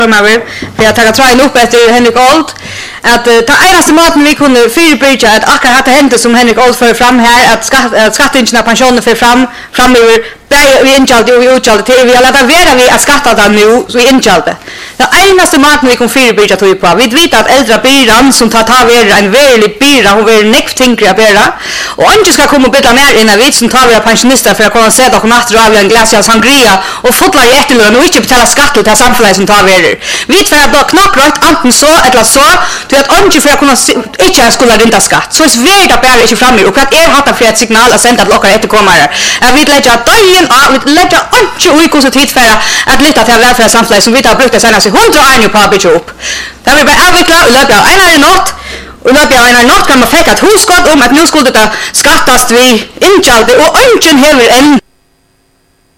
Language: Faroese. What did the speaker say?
för att ta train upp efter Henrik Old att ta enaste maten vi kunde förebygga att akkurat hade hänt som Henrik Old för fram här att skattingarna pensioner för fram över vi injalde och utjalde till vi alla vara vi att skatta där nu så injalde det enaste maten vi kunde förebygga tog på vi vet att äldre byran som tar över en väldigt byra och väl next thing att bära och inte ska komma bättre ner innan vi som tar vi pensionister för att kunna se att natt av en glas av sangria och fotlar i efterlön och inte betala skatt till samhället som tar över vi för att då knappt rätt antingen så eller så till att inte för att kunna inte skulle rinda skatt så är svårt att bära inte fram och att hatta för ett signal att sända lockar efterkommare jag vill lägga dagen vi lägga inte och så tid för att lita till välfärdssamhället som vi har brukt det senaste 100 år på att bygga upp där vi bara avveckla och löpa en natt och löpa en natt kan man fäcka ett huskott om att nu skulle det skattas vi injalde och ingen heller än